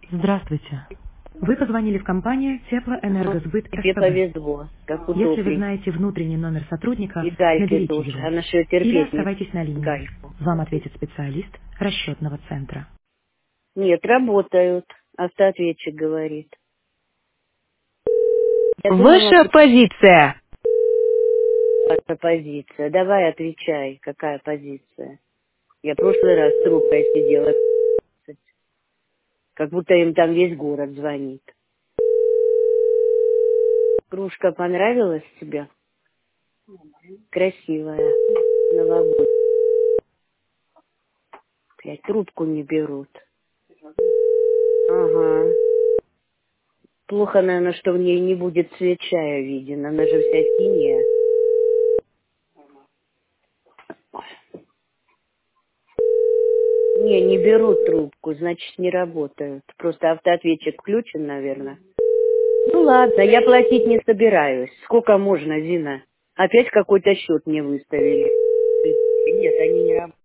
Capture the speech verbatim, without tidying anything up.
Здравствуйте. Вы позвонили в компанию Теплоэнергосбыт Тебе СПБ. повезло, как Если вы удобней. знаете внутренний номер сотрудника, И Гальке наберите тоже. его. Она же ее Или терпеть не оставайтесь на линии. Гальку. Вам ответит специалист расчетного центра. Нет, работают. Автоответчик говорит. Я думала, Ваша позиция. какая позиция. Давай отвечай, какая позиция. Я в прошлый раз с трубкой сидела. Как будто им там весь город звонит. Кружка понравилась тебе? Красивая. Новогодняя. Блядь, трубку не берут. Ага. Плохо, наверное, что в ней не будет цвет чая виден. Она же вся синяя. Не, не берут трубку, значит, не работают. Просто автоответчик включен, наверное. Ну ладно, я платить не собираюсь. Сколько можно, Зина? Опять какой-то счет мне выставили. Нет, они не работают.